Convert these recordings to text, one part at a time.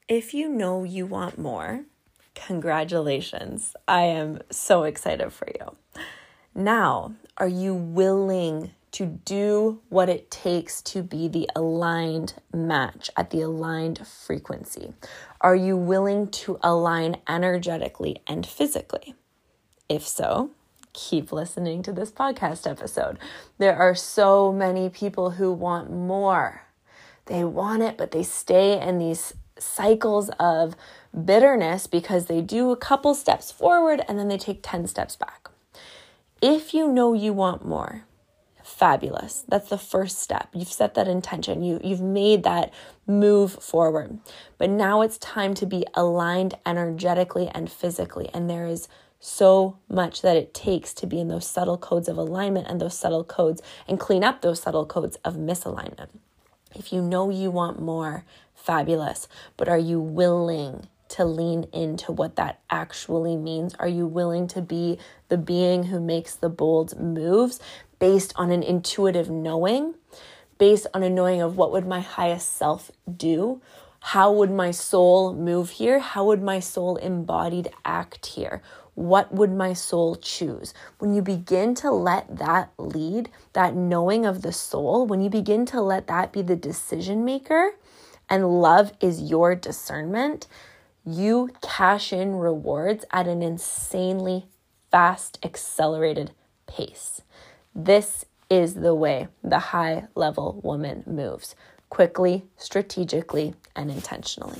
If you know you want more, congratulations. I am so excited for you. Now, are you willing to do what it takes to be the aligned match at the aligned frequency? Are you willing to align energetically and physically? If so, keep listening to this podcast episode. There are so many people who want more. They want it, but they stay in these cycles of bitterness because they do a couple steps forward and then they take 10 steps back. If you know you want more, fabulous. That's the first step. You've set that intention. You've made that move forward. But now it's time to be aligned energetically and physically. And there is so much that it takes to be in those subtle codes of alignment and those subtle codes and clean up those subtle codes of misalignment. If you know you want more, fabulous. But are you willing to lean into what that actually means? Are you willing to be the being who makes the bold moves based on an intuitive knowing, based on a knowing of what would my highest self do? How would my soul move here? How would my soul embodied act here? What would my soul choose? When you begin to let that lead, that knowing of the soul, when you begin to let that be the decision maker and love is your discernment, you cash in rewards at an insanely fast, accelerated pace. This is the way the high-level woman moves, quickly, strategically, and intentionally.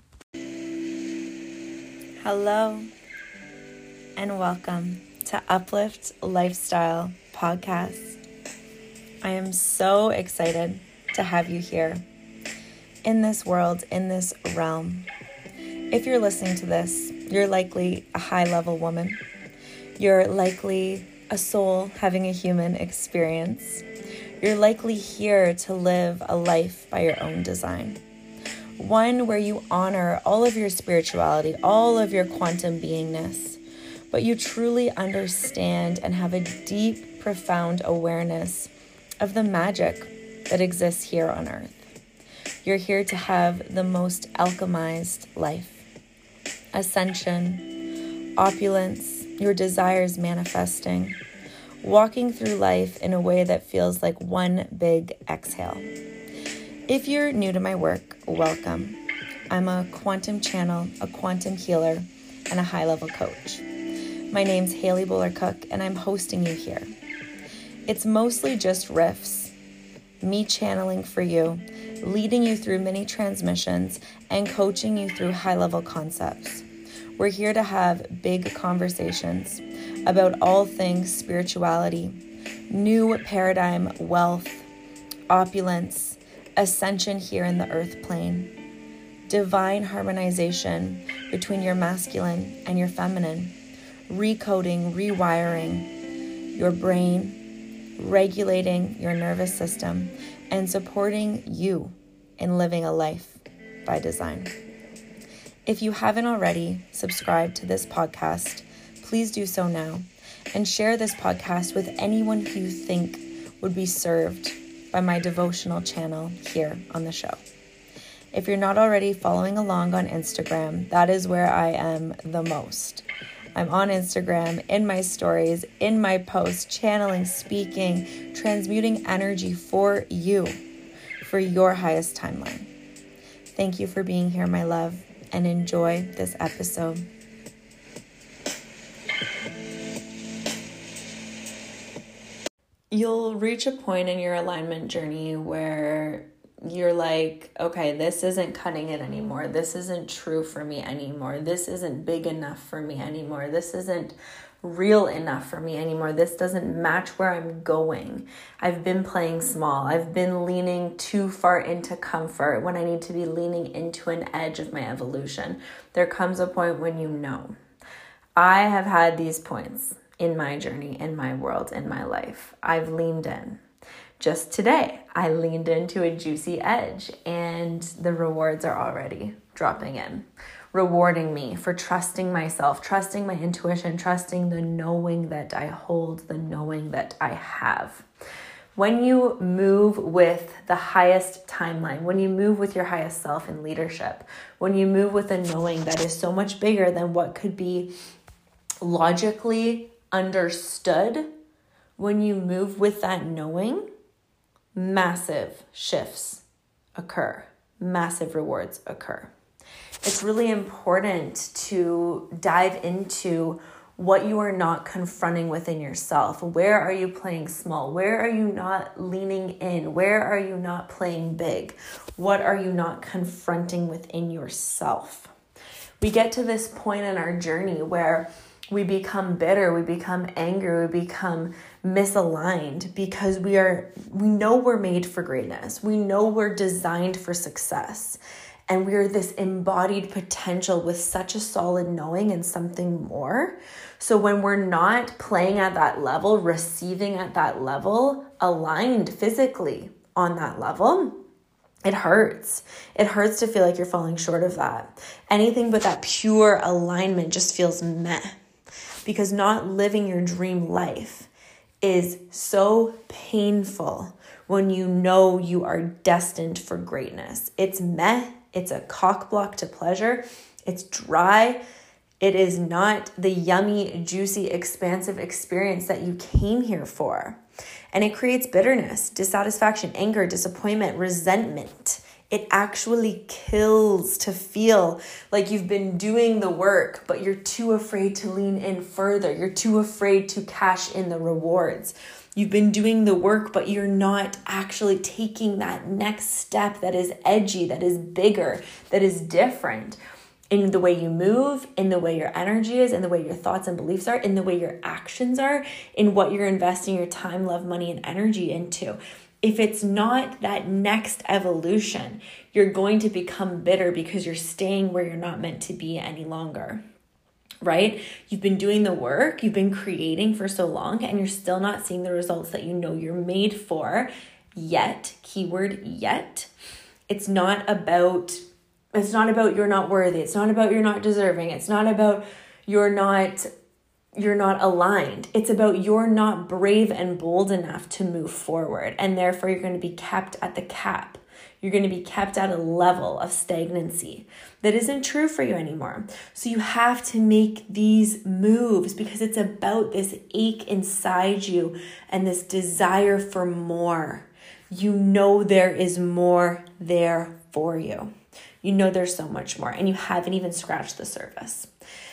Hello, and welcome to Uplift Lifestyle Podcast. I am so excited to have you here in this world, in this realm. If you're listening to this, you're likely a high-level woman. You're likely a soul having a human experience. You're likely here to live a life by your own design. One where you honor all of your spirituality, all of your quantum beingness, but you truly understand and have a deep, profound awareness of the magic that exists here on earth. You're here to have the most alchemized life. Ascension, opulence, your desires manifesting, walking through life in a way that feels like one big exhale. If you're new to my work, welcome. I'm a quantum channel, a quantum healer, and a high-level coach. My name's Haley Bowler-Cook, and I'm hosting you here. It's mostly just riffs, me channeling for you, leading you through mini transmissions, and coaching you through high-level concepts. We're here to have big conversations about all things spirituality, new paradigm, wealth, opulence, ascension here in the earth plane, divine harmonization between your masculine and your feminine, recoding, rewiring your brain, regulating your nervous system, and supporting you in living a life by design. If you haven't already subscribed to this podcast, please do so now and share this podcast with anyone who you think would be served by my devotional channel here on the show. If you're not already following along on Instagram, that is where I am the most. I'm on Instagram, in my stories, in my posts, channeling, speaking, transmuting energy for you, for your highest timeline. Thank you for being here, my love, and enjoy this episode. You'll reach a point in your alignment journey where you're like, okay, this isn't cutting it anymore. This isn't true for me anymore. This isn't big enough for me anymore. This isn't real enough for me anymore. This doesn't match where I'm going. I've been playing small. I've been leaning too far into comfort when I need to be leaning into an edge of my evolution. There comes a point when you know. I have had these points in my journey, in my world, in my life. I've leaned in. Just today, I leaned into a juicy edge and the rewards are already dropping in, rewarding me for trusting myself, trusting my intuition, trusting the knowing that I hold, the knowing that I have. When you move with the highest timeline, when you move with your highest self in leadership, when you move with a knowing that is so much bigger than what could be logically understood, when you move with that knowing, massive shifts occur, massive rewards occur. It's really important to dive into what you are not confronting within yourself. Where are you playing small? Where are you not leaning in? Where are you not playing big? What are you not confronting within yourself? We get to this point in our journey where we become bitter, we become angry, we become misaligned because we know we're made for greatness. We know we're designed for success. And we're this embodied potential with such a solid knowing and something more. So when we're not playing at that level, receiving at that level, aligned physically on that level, it hurts. It hurts to feel like you're falling short of that. Anything but that pure alignment just feels meh. Because not living your dream life is so painful when you know you are destined for greatness. It's meh. It's a cock block to pleasure. It's dry. It is not the yummy, juicy, expansive experience that you came here for. And it creates bitterness, dissatisfaction, anger, disappointment, resentment. It actually kills to feel like you've been doing the work, but you're too afraid to lean in further. You're too afraid to cash in the rewards. You've been doing the work, but you're not actually taking that next step that is edgy, that is bigger, that is different in the way you move, in the way your energy is, in the way your thoughts and beliefs are, in the way your actions are, in what you're investing your time, love, money, and energy into. If it's not that next evolution, you're going to become bitter because you're staying where you're not meant to be any longer. Right? You've been doing the work, you've been creating for so long, and you're still not seeing the results that you know you're made for yet. Keyword yet. It's not about you're not worthy. It's not about you're not deserving. It's not about you're not aligned. It's about you're not brave and bold enough to move forward. And therefore you're going to be kept at the cap. You're going to be kept at a level of stagnancy that isn't true for you anymore. So you have to make these moves because it's about this ache inside you and this desire for more. You know there is more there for you. You know there's so much more, and you haven't even scratched the surface.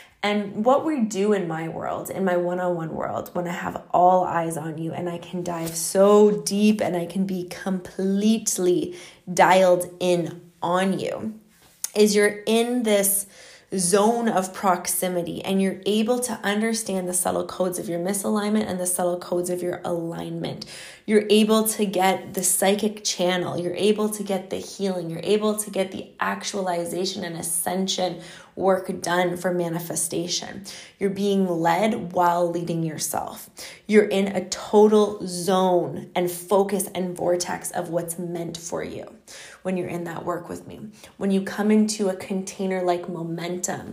And what we do in my world, in my one-on-one world, when I have all eyes on you and I can dive so deep and I can be completely dialed in on you, is you're in this zone of proximity and you're able to understand the subtle codes of your misalignment and the subtle codes of your alignment. You're able to get the psychic channel. You're able to get the healing. You're able to get the actualization and ascension work done for manifestation. You're being led while leading yourself. You're in a total zone and focus and vortex of what's meant for you when you're in that work with me. When you come into a container like momentum,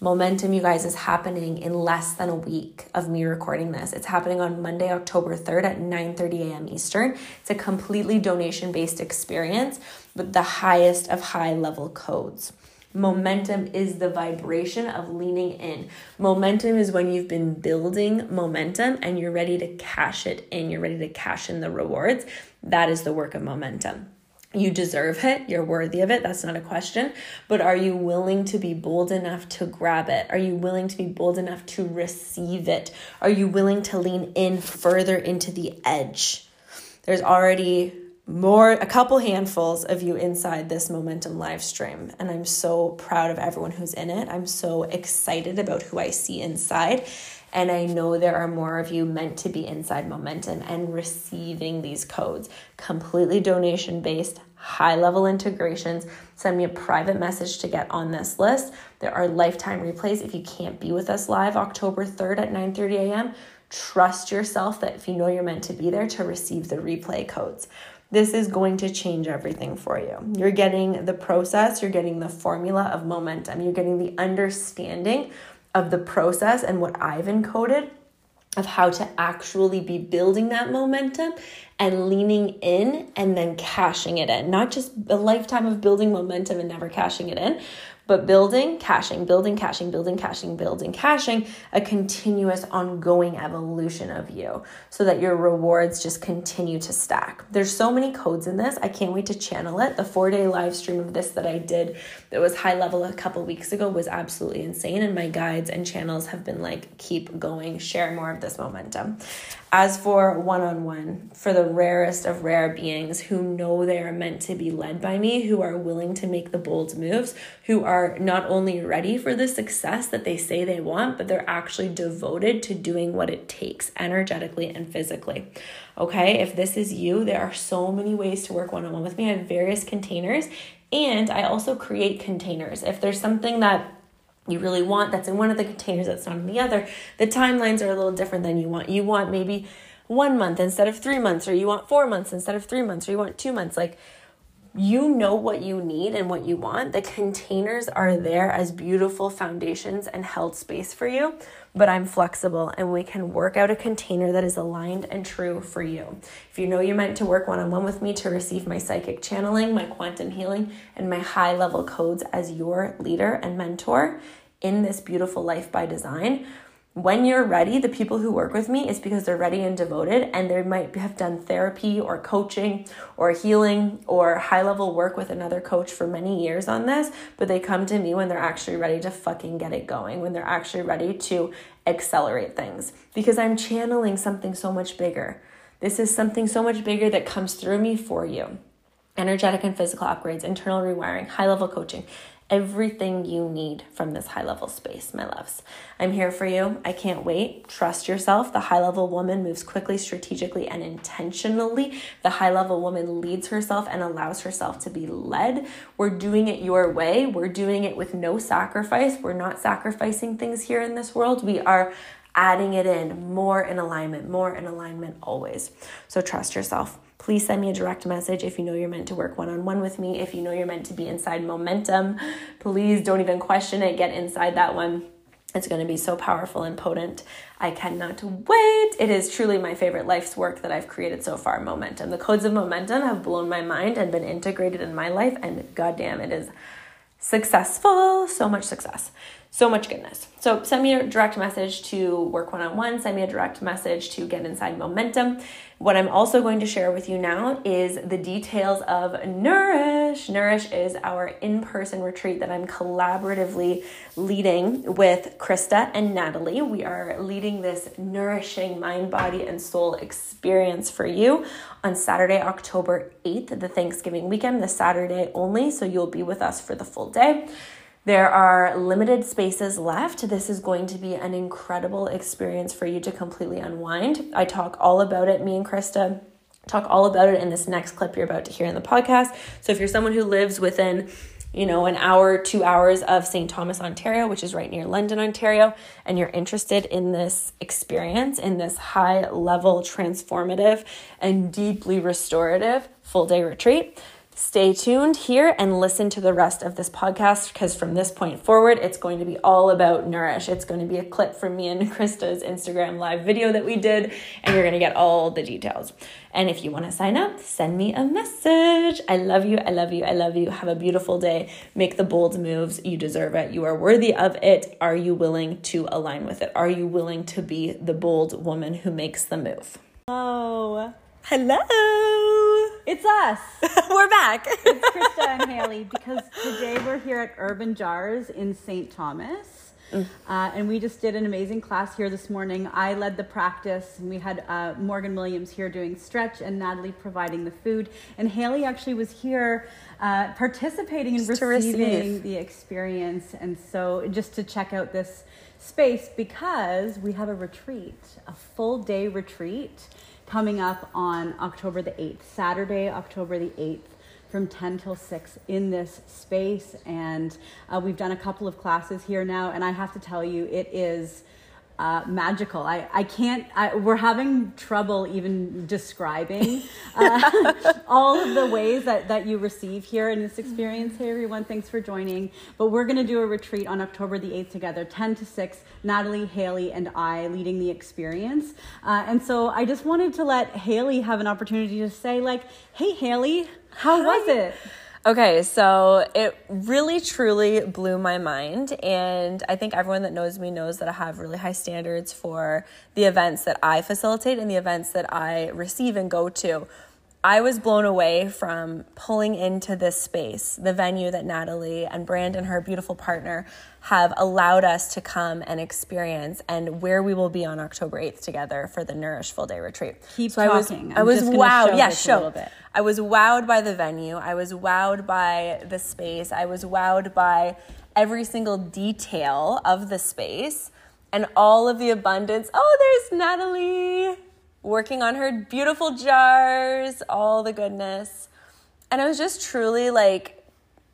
you guys, is happening in less than a week of me recording this. It's happening on Monday, October 3rd at 9:30 a.m. Eastern. It's a completely donation-based experience with the highest of high-level codes. Momentum is the vibration of leaning in. Momentum is when you've been building momentum and you're ready to cash it in. You're ready to cash in the rewards. That is the work of momentum. You deserve it. You're worthy of it. That's not a question. But are you willing to be bold enough to grab it? Are you willing to be bold enough to receive it? Are you willing to lean in further into the edge? There's already a couple handfuls of you inside this momentum live stream. And I'm so proud of everyone who's in it. I'm so excited about who I see inside. And I know there are more of you meant to be inside momentum and receiving these codes. Completely donation-based, high-level integrations. Send me a private message to get on this list. There are lifetime replays. If you can't be with us live October 3rd at 9:30 a.m., trust yourself that if you know you're meant to be there to receive the replay codes. This is going to change everything for you. You're getting the process. You're getting the formula of momentum. You're getting the understanding of the process and what I've encoded of how to actually be building that momentum and leaning in and then cashing it in. Not just a lifetime of building momentum and never cashing it in, but building, cashing, building, cashing, building, cashing, building, cashing, a continuous ongoing evolution of you so that your rewards just continue to stack. There's so many codes in this. I can't wait to channel it. The 4-day live stream of this that I did that was high level a couple weeks ago was absolutely insane. And my guides and channels have been like, keep going, share more of this momentum. As for one-on-one, for the rarest of rare beings who know they are meant to be led by me, who are willing to make the bold moves, who are not only ready for the success that they say they want, but they're actually devoted to doing what it takes energetically and physically. Okay, if this is you, there are so many ways to work one-on-one with me. I have various containers, and I also create containers. If there's something that you really want that's in one of the containers that's not in the other, the timelines are a little different than you want. You want maybe 1 month instead of 3 months, or you want 4 months instead of 3 months, or you want 2 months. Like, you know what you need and what you want. The containers are there as beautiful foundations and held space for you, but I'm flexible and we can work out a container that is aligned and true for you. If you know you're meant to work one-on-one with me to receive my psychic channeling, my quantum healing, and my high-level codes as your leader and mentor in this beautiful life by design, when you're ready, the people who work with me is because they're ready and devoted, and they might have done therapy or coaching or healing or high-level work with another coach for many years on this, but they come to me when they're actually ready to fucking get it going, when they're actually ready to accelerate things, because I'm channeling something so much bigger. This is something so much bigger that comes through me for you. Energetic and physical upgrades, internal rewiring, high-level coaching, everything you need from this high-level space, my loves. I'm here for you. I can't wait. Trust yourself. The high-level woman moves quickly, strategically, and intentionally. The high-level woman leads herself and allows herself to be led. We're doing it your way. We're doing it with no sacrifice. We're not sacrificing things here in this world. We are adding it in, more in alignment always. So trust yourself. Please send me a direct message if you know you're meant to work one-on-one with me. If you know you're meant to be inside momentum, please don't even question it. Get inside that one. It's going to be so powerful and potent. I cannot wait. It is truly my favorite life's work that I've created so far, momentum. The codes of momentum have blown my mind and been integrated in my life, and goddamn, it is successful. So much success. So much goodness. So send me a direct message to work one-on-one. Send me a direct message to get inside momentum. What I'm also going to share with you now is the details of Nourish. Nourish is our in-person retreat that I'm collaboratively leading with Krista and Natalie. We are leading this nourishing mind, body, and soul experience for you on Saturday, October 8th, the Thanksgiving weekend, the Saturday only. So you'll be with us for the full day. There are limited spaces left. This is going to be an incredible experience for you to completely unwind. I talk all about it. Me and Krista talk all about it in this next clip you're about to hear in the podcast. So if you're someone who lives within, an hour, 2 hours of St. Thomas, Ontario, which is right near London, Ontario, and you're interested in this experience, in this high level, transformative, and deeply restorative full day retreat, stay tuned here and listen to the rest of this podcast, because from this point forward, it's going to be all about Nourish. It's going to be a clip from me and Krista's Instagram live video that we did, and you're going to get all the details. And if you want to sign up, send me a message. I love you. I love you. I love you. Have a beautiful day. Make the bold moves. You deserve it. You are worthy of it. Are you willing to align with it? Are you willing to be the bold woman who makes the move? Oh, hello. It's us. We're back. It's Krista and Haley, because today we're here at Urban Jars in St. Thomas. And we just did an amazing class here this morning. I led the practice, and we had Morgan Williams here doing stretch and Natalie providing the food. And Haley actually was here participating and receiving the experience. And so just to check out this space, because we have a retreat, a full day retreat coming up on October the 8th, Saturday, October the 8th, from 10 till 6 in this space. And we've done a couple of classes here now, and I have to tell you, it is magical. We're having trouble even describing all of the ways that you receive here in this experience. Hey everyone, thanks for joining. But we're going to do a retreat on October the 8th together, 10 to 6, Natalie, Haley, and I leading the experience. And so I just wanted to let Haley have an opportunity to say, like, hey Haley, how was it? Okay, so it really, truly blew my mind, and I think everyone that knows me knows that I have really high standards for the events that I facilitate and the events that I receive and go to. I was blown away from pulling into this space, the venue that Natalie and Brandon, her beautiful partner, have allowed us to come and experience, and where we will be on October 8th together for the Nourish Full Day Retreat. Keep talking. I was wowed. Yeah, show. A little bit. I was wowed by the venue. I was wowed by the space. I was wowed by every single detail of the space and all of the abundance. Oh, there's Natalie working on her beautiful jars, all the goodness. And I was just truly like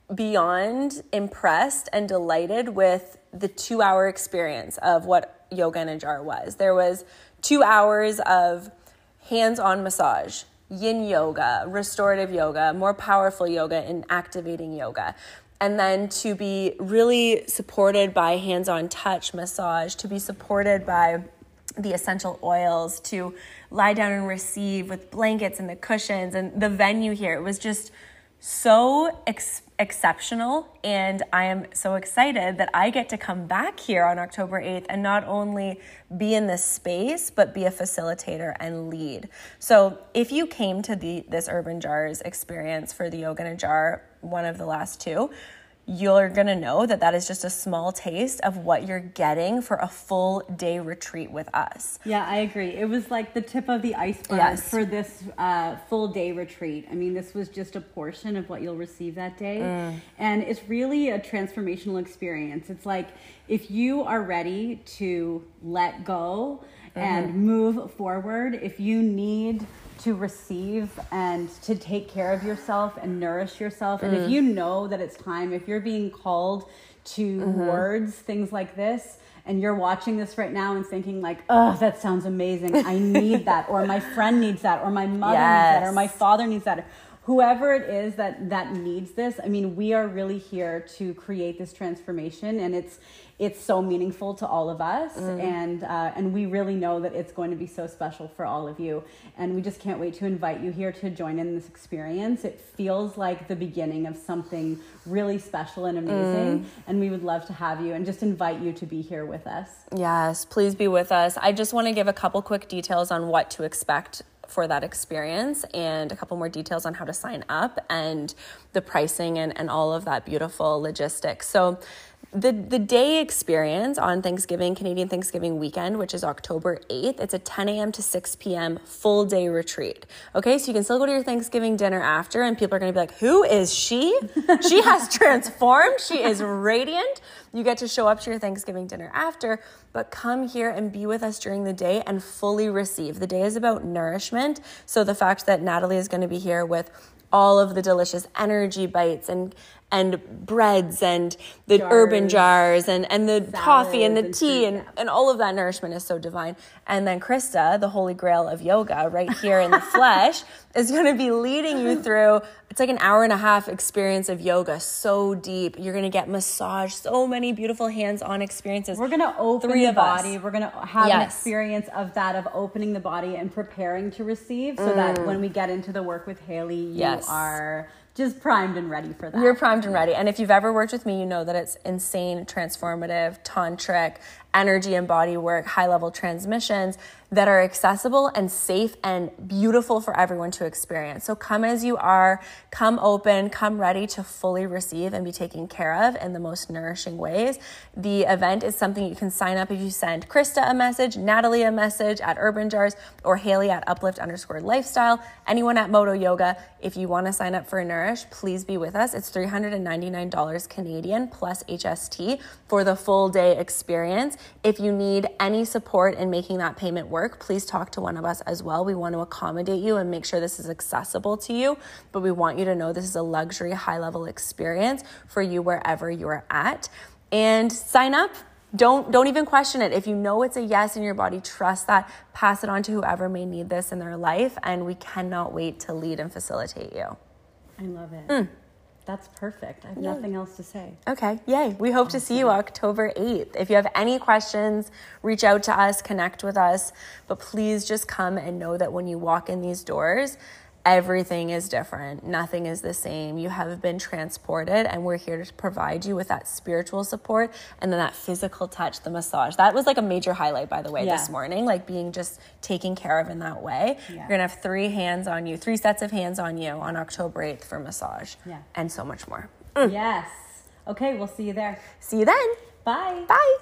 beyond impressed and delighted with the 2-hour experience of what Yoga in a Jar was. There was 2 hours of hands-on massage, yin yoga, restorative yoga, more powerful yoga, and activating yoga. And then to be really supported by hands-on touch massage, to be supported by the essential oils, to lie down and receive with blankets and the cushions and the venue here. It was just so exceptional, and I am so excited that I get to come back here on October 8th and not only be in this space, but be a facilitator and lead. So if you came to this Urban Jars experience for the Yoga in a Jar, one of the last two, you're going to know that that is just a small taste of what you're getting for a full day retreat with us. Yeah, I agree. It was like the tip of the iceberg for this full day retreat. I mean, this was just a portion of what you'll receive that day. And it's really a transformational experience. It's like if you are ready to let go and move forward, if you need to receive and to take care of yourself and nourish yourself. And if you know that it's time, if you're being called towards things like this, and you're watching this right now and thinking like, oh, that sounds amazing. I need that. Or my friend needs that. Or my mother needs that. Or my father needs that. Whoever it is that needs this, I mean, we are really here to create this transformation, and it's so meaningful to all of us, and we really know that it's going to be so special for all of you, and we just can't wait to invite you here to join in this experience. It feels like the beginning of something really special and amazing, and we would love to have you and just invite you to be here with us. Yes, please be with us. I just want to give a couple quick details on what to expect for that experience, and a couple more details on how to sign up and the pricing and all of that beautiful logistics. So the day experience on Thanksgiving, Canadian Thanksgiving weekend, which is October 8th, it's a 10 a.m. to 6 p.m. full day retreat. Okay, so you can still go to your Thanksgiving dinner after, and people are going to be like, who is she? She has transformed. She is radiant. You get to show up to your Thanksgiving dinner after, but come here and be with us during the day and fully receive. The day is about nourishment. So the fact that Natalie is going to be here with all of the delicious energy bites and breads and the urban jars and the coffee and the tea and all of that nourishment is so divine. And then Krista, the holy grail of yoga right here in the flesh, is going to be leading you through, it's like an hour and a half experience of yoga, so deep. You're going to get massage, so many beautiful hands-on experiences. We're going to open the body. We're going to have an experience of that, of opening the body and preparing to receive, so that when we get into the work with Haley, you are just primed and ready for that. You're primed and ready. And if you've ever worked with me, you know that it's insane, transformative, tantric, energy and body work, high-level transmissions that are accessible and safe and beautiful for everyone to experience. So come as you are, come open, come ready to fully receive and be taken care of in the most nourishing ways. The event is something you can sign up if you send Krista a message, Natalie a message at Urban Jars, or Haley at Uplift_lifestyle, anyone at Moto Yoga. If you want to sign up for Nourish, please be with us. It's $399 Canadian plus HST for the full day experience. If you need any support in making that payment work, please talk to one of us as well. We want to accommodate you and make sure this is accessible to you, but we want you to know this is a luxury, high-level experience for you wherever you're at. And sign up Don't even question it. If you know it's a yes in your body, trust that. Pass it on to whoever may need this in their life. And we cannot wait to lead and facilitate you. I love it. That's perfect. I have nothing else to say. Okay, yay. We hope to see you October 8th. If you have any questions, reach out to us, connect with us. But please just come and know that when you walk in these doors, everything is different. Nothing is the same. You have been transported, and we're here to provide you with that spiritual support and then that physical touch, the massage. That was like a major highlight, by the way, this morning, like being just taken care of in that way. Yeah. You're going to have 3 sets of hands on you on October 8th for massage and so much more. Yes. Okay, we'll see you there. See you then. Bye. Bye.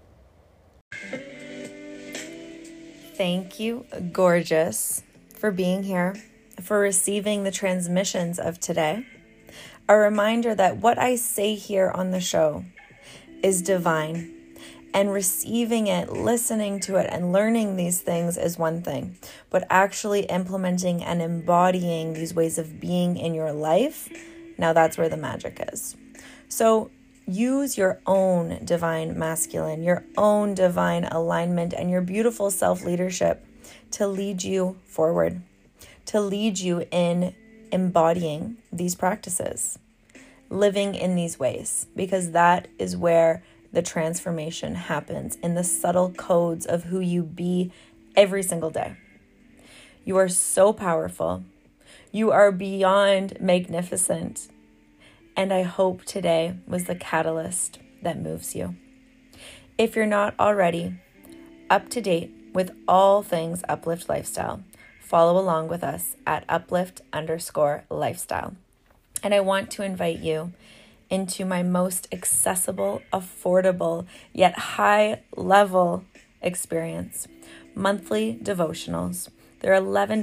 Thank you, gorgeous, for being here, for receiving the transmissions of today. A reminder that what I say here on the show is divine, and receiving it, listening to it, and learning these things is one thing, but actually implementing and embodying these ways of being in your life, now that's where the magic is. So use your own divine masculine, your own divine alignment, and your beautiful self-leadership to lead you forward, to lead you in embodying these practices, living in these ways, because that is where the transformation happens, in the subtle codes of who you be every single day. You are so powerful. You are beyond magnificent. And I hope today was the catalyst that moves you. If you're not already up to date with all things Uplift Lifestyle, follow along with us at uplift_lifestyle. And I want to invite you into my most accessible, affordable, yet high level experience, monthly devotionals. They're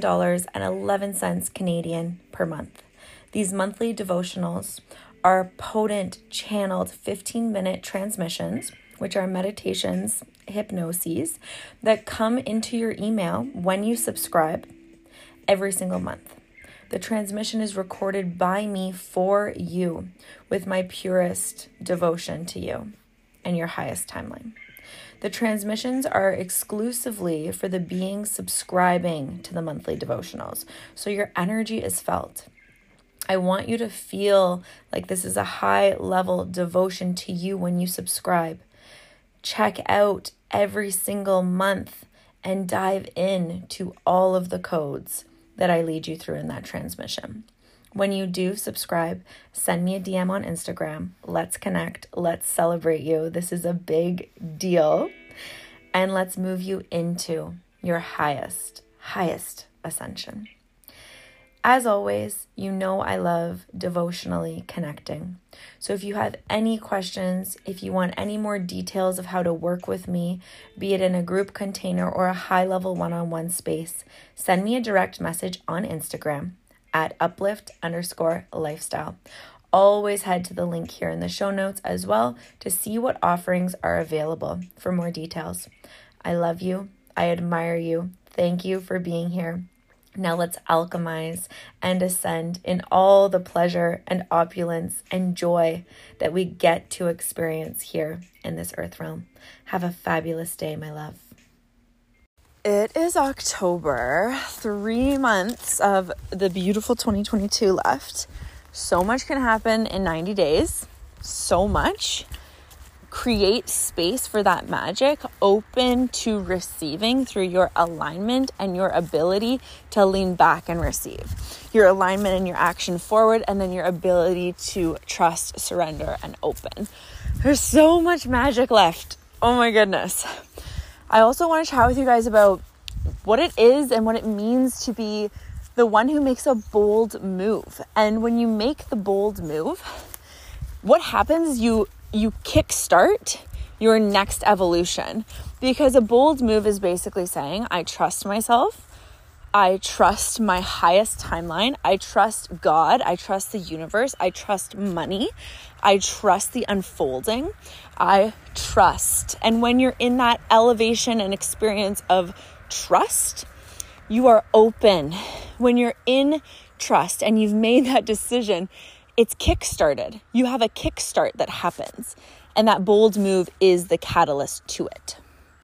$11.11 Canadian per month. These monthly devotionals are potent, channeled 15-minute transmissions, which are meditations, hypnoses, that come into your email when you subscribe every single month. The transmission is recorded by me for you with my purest devotion to you and your highest timeline. The transmissions are exclusively for the beings subscribing to the monthly devotionals, so your energy is felt. I want you to feel like this is a high-level devotion to you when you subscribe. Check out every single month and dive into all of the codes that I lead you through in that transmission. When you do subscribe, send me a DM on Instagram. Let's connect. Let's celebrate you. This is a big deal. And let's move you into your highest ascension. As always, you know I love devotionally connecting. So if you have any questions, if you want any more details of how to work with me, be it in a group container or a high-level one-on-one space, send me a direct message on Instagram at uplift_lifestyle. Always head to the link here in the show notes as well to see what offerings are available for more details. I love you. I admire you. Thank you for being here. Now let's alchemize and ascend in all the pleasure and opulence and joy that we get to experience here in this earth realm. Have a fabulous day, my love. It is October, 3 months of the beautiful 2022 left. So much can happen in 90 days. So much. Create space for that magic, open to receiving through your alignment and your ability to lean back and receive. Your alignment and your action forward, and then your ability to trust, surrender, and open. There's so much magic left. Oh my goodness. I also want to chat with you guys about what it is and what it means to be the one who makes a bold move. And when you make the bold move, what happens? You kickstart your next evolution, because a bold move is basically saying, I trust myself. I trust my highest timeline. I trust God. I trust the universe. I trust money. I trust the unfolding. I trust. And when you're in that elevation and experience of trust, you are open. When you're in trust and you've made that decision, it's kickstarted. You have a kickstart that happens. And that bold move is the catalyst to it.